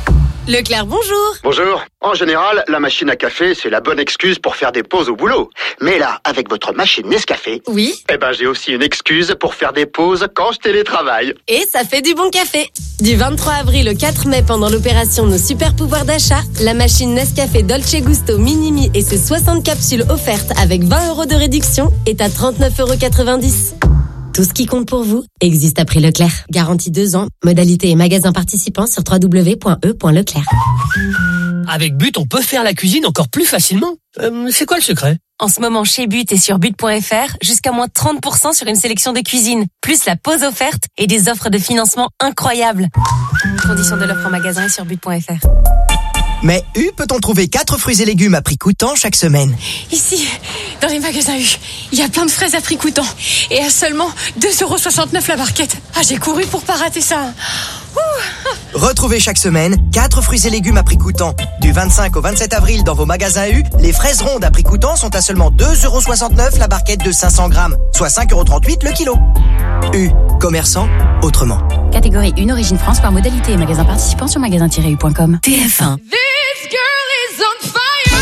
Leclerc, bonjour. Bonjour. En général, la machine à café, c'est la bonne excuse pour faire des pauses au boulot. Mais là, avec votre machine Nescafé, oui, j'ai aussi une excuse pour faire des pauses quand je télétravaille. Et ça fait du bon café. Du 23 avril au 4 mai, pendant l'opération Nos Super Pouvoirs d'achat, la machine Nescafé Dolce Gusto Minimi et ses 60 capsules offertes avec 20 € de réduction est à 39,90 €. Tout ce qui compte pour vous existe à prix Leclerc. Garantie 2 ans. Modalité et magasins participants sur www.e.leclerc. Avec But, on peut faire la cuisine encore plus facilement. C'est quoi le secret ? En ce moment, chez But et sur but.fr, jusqu'à moins 30% sur une sélection de cuisine, plus la pause offerte et des offres de financement incroyables. Conditions de l'offre en magasin et sur but.fr. Mais U peut-on trouver 4 fruits et légumes à prix coûtant chaque semaine? Ici, dans les magasins U, il y a plein de fraises à prix coûtant et à seulement 2,69 € la barquette. Ah, j'ai couru pour pas rater ça. Retrouvez chaque semaine 4 fruits et légumes à prix coûtant. Du 25 au 27 avril dans vos magasins U, les fraises rondes à prix coûtant sont à seulement 2,69 € la barquette de 500 grammes, soit 5,38 € le kilo. U, commerçant autrement. Catégorie 1, origine France, par modalité et magasin participant sur magasin-u.com. TF1. This girl is on fire.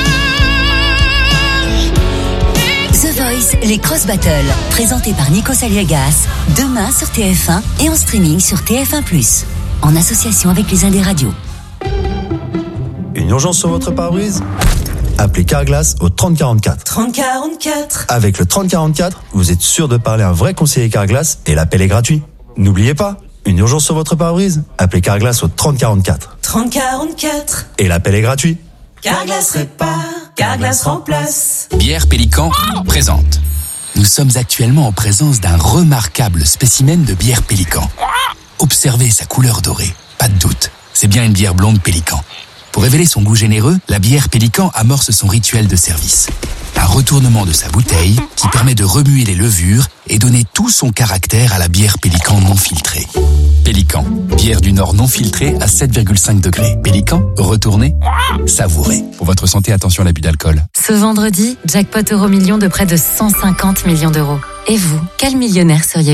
The Voice, les Cross Battles, présentés par Nico Saliegas, demain sur TF1 et en streaming sur TF1+, en association avec les Indés Radio. Une urgence sur votre pare-brise ? Appelez Carglass au 3044. 3044. Avec le 3044, vous êtes sûr de parler à un vrai conseiller Carglass et l'appel est gratuit. N'oubliez pas, une urgence sur votre pare-brise ? Appelez Carglass au 3044. 3044. Et l'appel est gratuit. Carglass répare, Carglass remplace. Bière Pélican présente. Nous sommes actuellement en présence d'un remarquable spécimen de bière Pélican. Observez sa couleur dorée. Pas de doute, c'est bien une bière blonde Pélican. Pour révéler son goût généreux, la bière Pélican amorce son rituel de service. Un retournement de sa bouteille qui permet de remuer les levures et donner tout son caractère à la bière Pélican non filtrée. Pélican, bière du Nord non filtrée à 7,5 degrés. Pélican, retournez, savourez. Pour votre santé, attention à l'abus d'alcool. Ce vendredi, jackpot Euro-Million de près de 150 millions d'euros. Et vous, quel millionnaire seriez-vous ?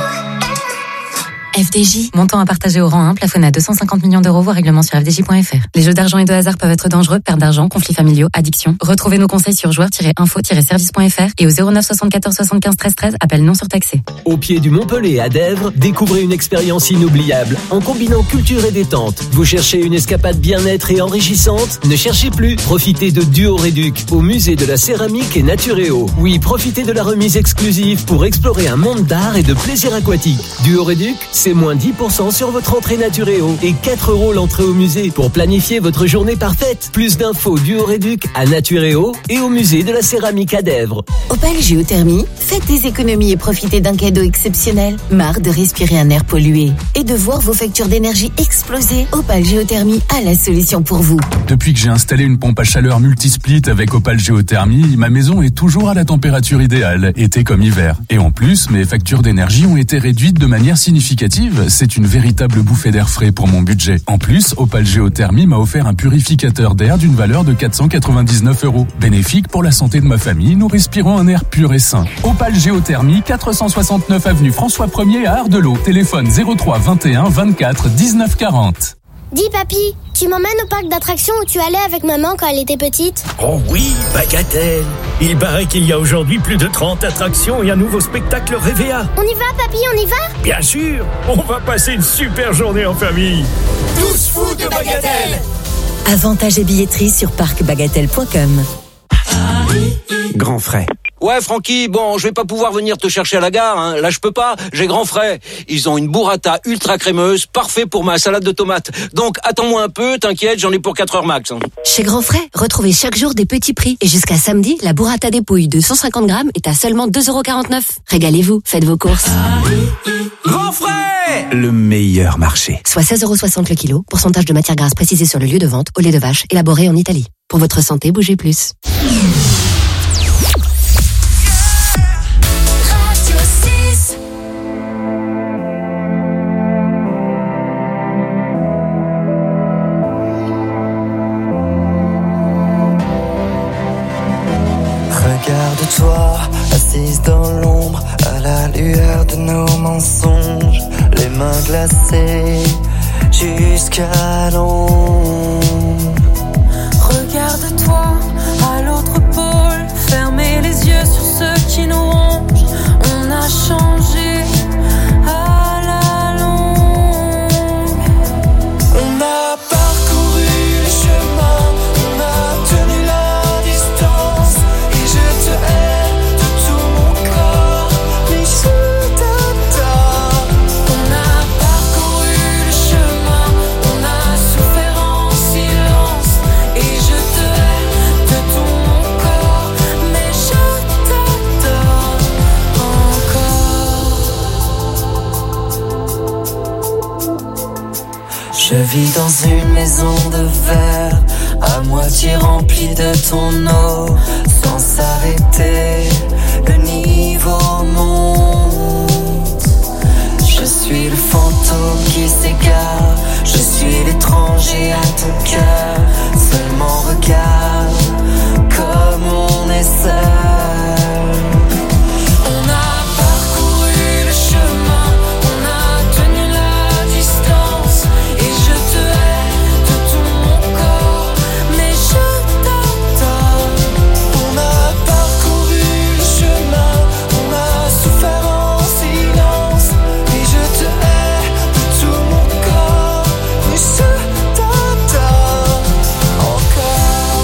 FDJ, montant à partager au rang 1, plafonné à 250 millions d'euros, voire règlement sur fdj.fr. Les jeux d'argent et de hasard peuvent être dangereux, perte d'argent, conflits familiaux, addiction. Retrouvez nos conseils sur joueurs-info-service.fr et au 09 74 75 13 13, appel non surtaxé. Au pied du Montpellier à Dèvres, découvrez une expérience inoubliable en combinant culture et détente. Vous cherchez une escapade bien-être et enrichissante ? Ne cherchez plus. Profitez de Duo Réduc au musée de la céramique et Naturéo. Oui, profitez de la remise exclusive pour explorer un monde d'art et de plaisir aquatique. Duo Réduc, c'est moins 10% sur votre entrée Naturéo et 4 € l'entrée au musée pour planifier votre journée parfaite. Plus d'infos Duo Réduc à Naturéo et au musée de la céramique à Dèvres. Opal Géothermie, faites des économies et profitez d'un cadeau exceptionnel. Marre de respirer un air pollué et de voir vos factures d'énergie exploser. Opal Géothermie a la solution pour vous. Depuis que j'ai installé une pompe à chaleur multisplit avec Opal Géothermie, ma maison est toujours à la température idéale, été comme hiver. Et en plus, mes factures d'énergie ont été réduites de manière significative. C'est une véritable bouffée d'air frais pour mon budget. En plus, Opal Géothermie m'a offert un purificateur d'air d'une valeur de 499 €. Bénéfique pour la santé de ma famille, nous respirons un air pur et sain. Opal Géothermie, 469 avenue François 1er à Ardelot. Téléphone 03 21 24 19 40. Dis papy, tu m'emmènes au parc d'attractions où tu allais avec maman quand elle était petite? Oh oui, Bagatelle. Il paraît qu'il y a aujourd'hui plus de 30 attractions et un nouveau spectacle Révéa. On y va papy, on y va? Bien sûr, on va passer une super journée en famille. Tous fous de Bagatelle. Avantages et billetterie sur parcbagatelle.com. Grand frais. Ouais, Francky, bon, je vais pas pouvoir venir te chercher à la gare, hein. Là, je peux pas, j'ai Grand Frais. Ils ont une burrata ultra crémeuse, parfait pour ma salade de tomates. Donc, attends-moi un peu, t'inquiète, j'en ai pour 4 heures max. Hein. Chez Grand Frais, retrouvez chaque jour des petits prix. Et jusqu'à samedi, la burrata des pouilles de 150 grammes est à seulement 2,49 €. Régalez-vous, faites vos courses. Grand Frais, le meilleur marché. Soit 16,60 € le kilo, pourcentage de matière grasse précisé sur le lieu de vente, au lait de vache, élaboré en Italie. Pour votre santé, bougez plus. Regarde-toi, assise dans l'ombre, à la lueur de nos mensonges, les mains glacées, jusqu'à l'ombre. Regarde-toi à l'autre pôle, fermez les yeux sur ceux qui nous rongent. On a changé à la longue. On a parcouru le chemin, on a tenu la distance. Et je te hais de tout mon corps, mais je t'adore. On a parcouru le chemin, on a souffert en silence. Et je te hais de tout mon corps, mais je t'adore encore. Je vis dans une maison de verre, à moitié remplie de ton eau. Sans s'arrêter, le niveau monte. Je suis le fantôme qui s'égare, je suis l'étranger à ton cœur. Seulement regarde comme on est seul. On a parcouru le chemin, on a tenu la distance. Et je te hais de tout mon corps, mais je t'adore. On a parcouru le chemin, on a souffert en silence. Et je te hais de tout mon corps, mais je t'adore encore.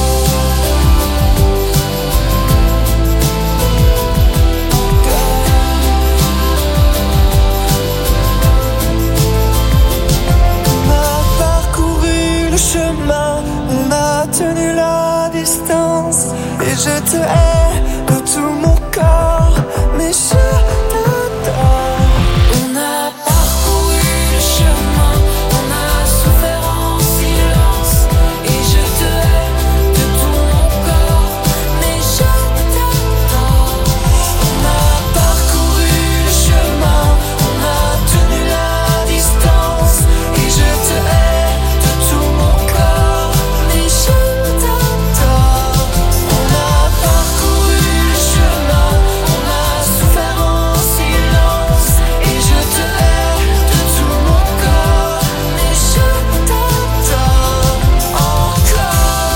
On a parcouru le chemin, on a tenu la distance. Et je te hais de tout mon corps, mais je t'adore. On a parcouru le chemin, on a souffert en silence. Et je te hais de tout mon corps, mais je t'adore. On a parcouru le chemin, on a tenu la distance. Et je te hais de tout mon corps, mais je t'adore. On a parcouru le chemin, on a souffert en silence. Et je te hais de tout mon corps, mais je t'adore encore,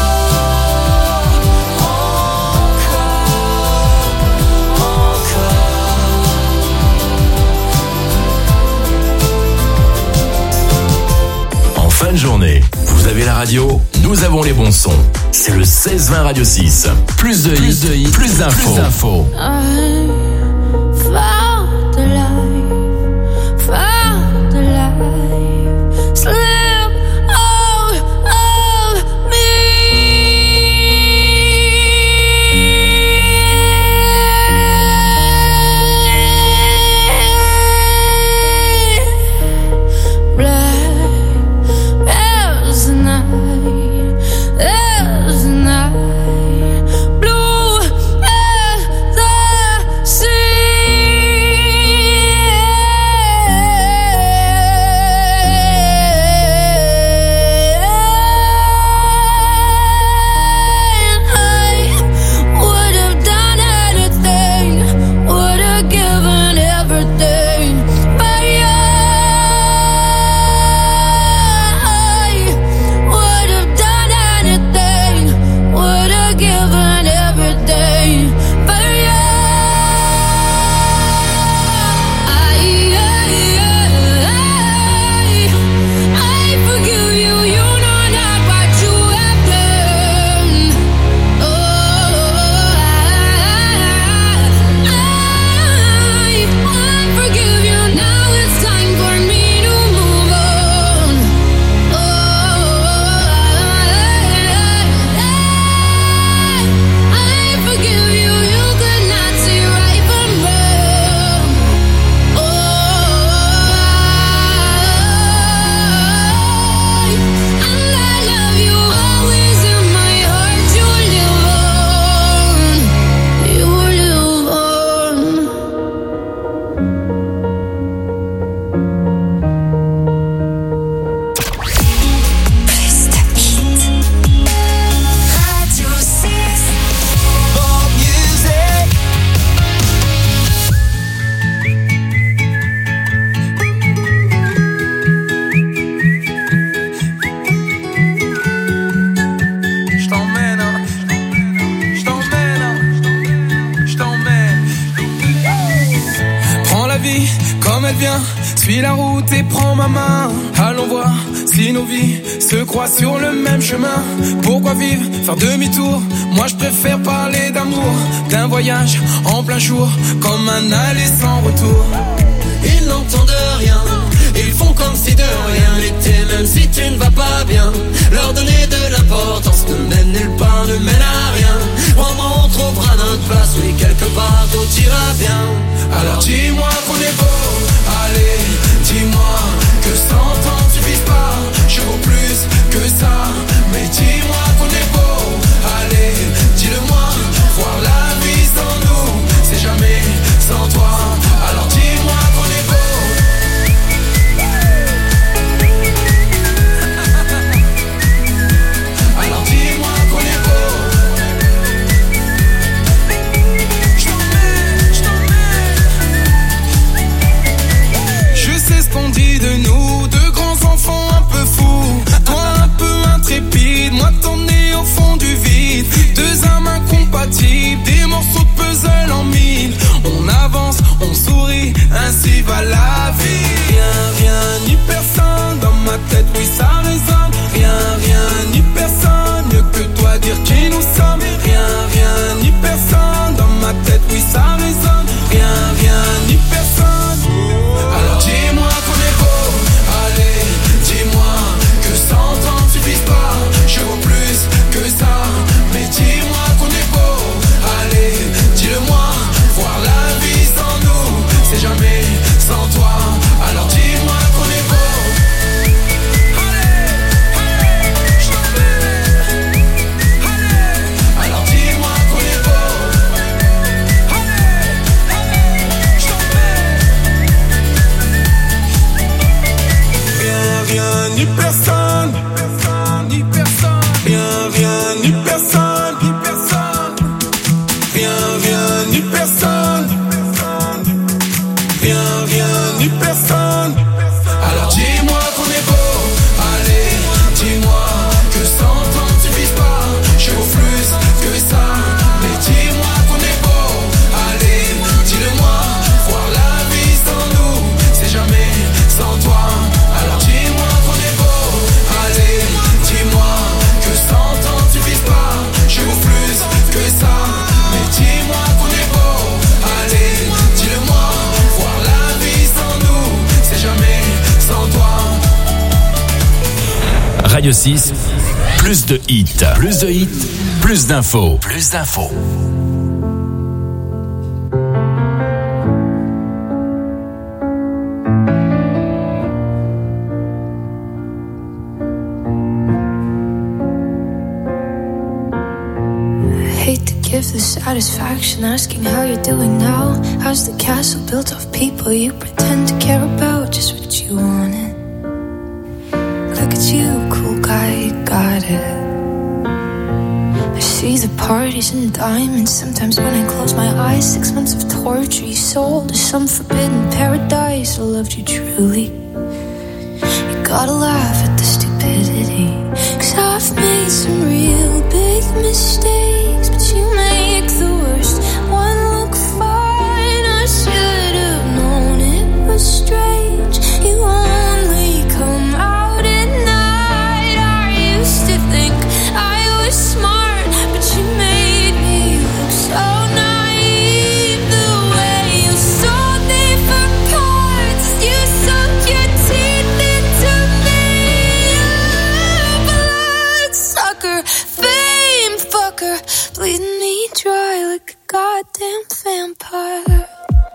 En fin de journée, vous avez la radio, nous avons les bons sons. C'est le 16-20 Radio 6. Plus de hits, plus d'infos. I found the life, slip out of me. Black as the night, as the night, blue as the arrête, viens, suis la route et prends ma main. Allons voir si nos vies se croisent sur le même chemin. Pourquoi vivre, faire demi-tour? Moi je préfère parler d'amour, d'un voyage en plein jour, comme un aller sans retour. Ils n'entendent rien, ils font comme si de rien n'était. Même si tu ne vas pas bien, leur donner de l'importance ne mène nulle part, ne mène à rien. Crois-moi, on trouvera notre place, oui, quelque part, tout ira bien. Alors dis-moi qu'on est beau, allez, dis-moi que 100 ans suffisent pas. Je vaux plus que ça, mais dis-moi qu'on est beau, allez, dis-le-moi. Voir la vie sans nous, c'est jamais sans toi. Alors dis-moi qu'on est beau. Alors dis-moi qu'on est beau. Je sais ce qu'on dit de nous, deux grands enfants un peu fous. Toi un peu intrépide, moi t'emmener au fond du vide. Deux âmes incompatibles, des morceaux de puzzle en mille. On avance, on sourit, ainsi va la vie. Rien, rien, ni personne dans ma tête, oui ça résonne. Rien, rien, ni personne, mieux que toi dire qui nous sommes. Rien, rien, ni personne dans ma tête, oui ça résonne. Rien, rien, ni personne. Alors dis-moi qu'on est beau, allez, dis-moi que 100 ans suffisent pas. Je vaux plus que ça, mais dis-moi qu'on est beau, allez, dis-le-moi. Voir la vie sans nous, c'est jamais sans toi. Alors dis-moi qu'on est beau. Alors dis-moi qu'on est beau. Rien, rien, ni personne. Ni personne. Rien, rien, ni personne. Ni personne. Rien, rien, ni personne. Rien, rien, ni personne. Alors dis-moi qu'on est beau. Allez, dis-moi que 100 ans suffisent pas. Je vaux plus que ça. Mais dis-moi qu'on est beau. Allez, dis-le-moi. Voir la vie sans nous, c'est jamais sans toi. Alors dis-moi qu'on est beau. Allez, dis-moi que 100 ans suffisent pas. Je vaux plus que ça. Mais dis-moi qu'on est beau. Allez, dis-le-moi. Voir la vie sans nous, c'est jamais sans toi. Radio 6, plus de hits. Plus de hits, plus d'infos. Plus d'infos. Hate to give the satisfaction asking how you're doing now. How's the castle built of people you pretend to care about? Just what you wanted. Look at you, cool guy, you got it. I see the parties and diamonds. Sometimes when I close my eyes, 6 months of torture you sold to some forbidden paradise. I loved you truly. You gotta laugh at the stupidity, 'cause I've made some real big mistakes, but you make the worst one look fine. I should have known it was strange. You only come out at night. I used to think I was smart, but you made me look so naive. The way you sold me for parts, you sunk your teeth into me. Bloodsucker, fame fucker, bleeding me dry like a goddamn vampire.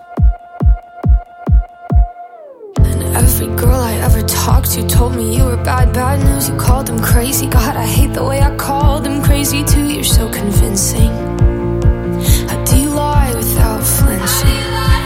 And every girl I ever talked to told me you were bad, bad news. You called them crazy. God, I hate the way I called them crazy too. You're so convincing. How do you lie without flinching?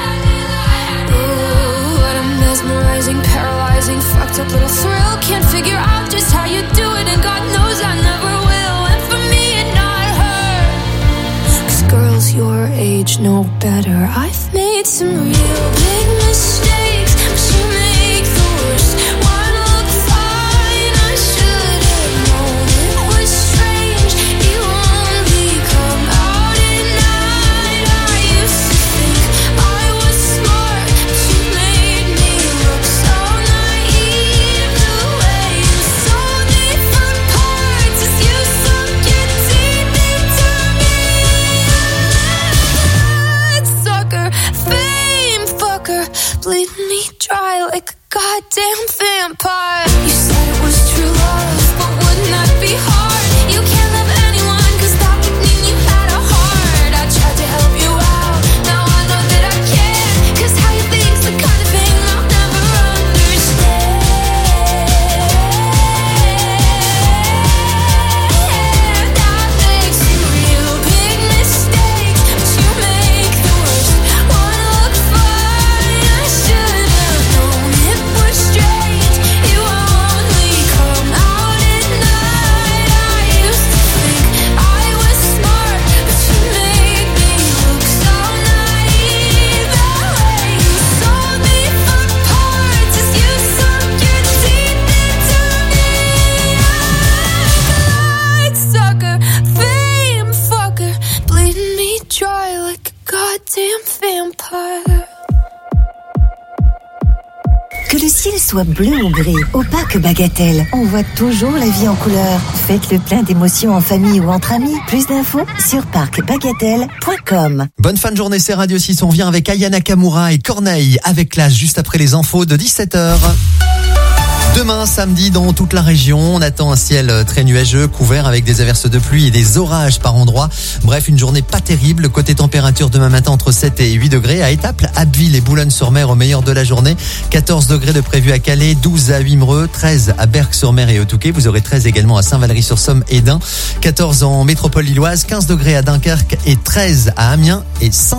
Ooh, what a mesmerizing, paralyzing, fucked up little thrill. Can't figure out just how you do it, and God knows I never will. And for me and not her, 'cause girls your age know better. I've made some real big mistakes, but you make the worst one look fine. I should have known it was strange. You only come out at night. I used to think I was smart, but you made me goddamn vampire. You said it was true love, but wouldn't that be hard? You can't love anyone, cause that would mean you had a heart. I tried to help you out, now I know that I can't, cause how you think's the kind of thing I'll never understand. I make some real big mistakes, but you make the worst one look fine. I should have known it was strange. You only come out at night. I used to think I was smart, but you made me look so naive. That way you sold me for parts as you sunk your teeth into me. I'm a sucker, fame fucker, bleeding me dry like a goddamn vampire. Que le ciel soit bleu ou gris, opaque bagatelle, on voit toujours la vie en couleur. Faites le plein d'émotions en famille ou entre amis. Plus d'infos sur parcbagatelle.com. Bonne fin de journée, c'est Radio 6. On vient avec Aya Nakamura et Corneille avec classe juste après les infos de 17h. Demain, samedi, dans toute la région, on attend un ciel très nuageux, couvert avec des averses de pluie et des orages par endroits. Bref, une journée pas terrible. Côté température, demain matin, entre 7 et 8 degrés. À Étaples, Abbeville et Boulogne-sur-Mer au meilleur de la journée. 14 degrés de prévu à Calais, 12 à Wimereux, 13 à Berck-sur-Mer et au Touquet. Vous aurez 13 également à Saint-Valery-sur-Somme et Dain. 14 en métropole lilloise, 15 degrés à Dunkerque et 13 à Amiens et 5